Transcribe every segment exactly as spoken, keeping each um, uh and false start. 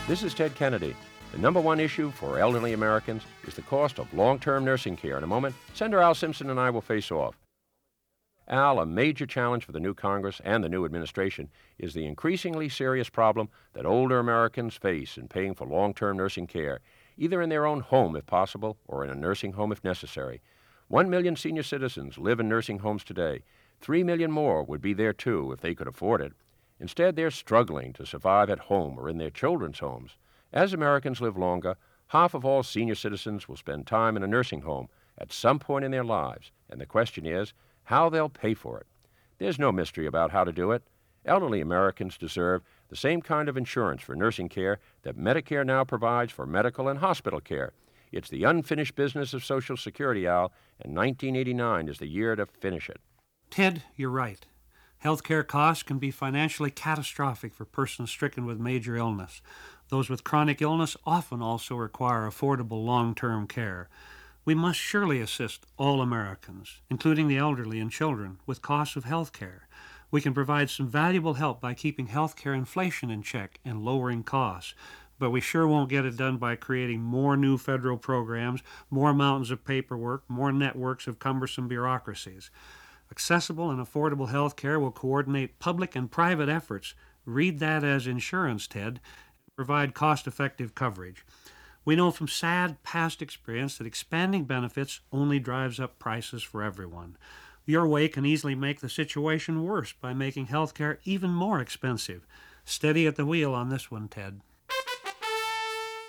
This is Ted Kennedy. The number one issue for elderly Americans is the cost of long-term nursing care. In a moment, Senator Al Simpson and I will face off. Al, a major challenge for the new Congress and the new administration is the increasingly serious problem that older Americans face in paying for long-term nursing care, either in their own home if possible or in a nursing home if necessary. One million senior citizens live in nursing homes today. Three million more would be there too if they could afford it. Instead, they're struggling to survive at home or in their children's homes. As Americans live longer, half of all senior citizens will spend time in a nursing home at some point in their lives, and the question is how they'll pay for it. There's no mystery about how to do it. Elderly Americans deserve the same kind of insurance for nursing care that Medicare now provides for medical and hospital care. It's the unfinished business of Social Security, Al, and nineteen eighty-nine is the year to finish it. Ted, you're right. Healthcare costs can be financially catastrophic for persons stricken with major illness. Those with chronic illness often also require affordable long-term care. We must surely assist all Americans, including the elderly and children, with costs of health care. We can provide some valuable help by keeping health care inflation in check and lowering costs, but we sure won't get it done by creating more new federal programs, more mountains of paperwork, more networks of cumbersome bureaucracies. Accessible and affordable health care will coordinate public and private efforts. Read that as insurance, Ted, and provide cost-effective coverage. We know from sad past experience that expanding benefits only drives up prices for everyone. Your way can easily make the situation worse by making health care even more expensive. Steady at the wheel on this one, Ted.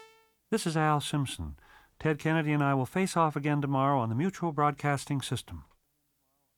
This is Al Simpson. Ted Kennedy and I will face off again tomorrow on the Mutual Broadcasting System.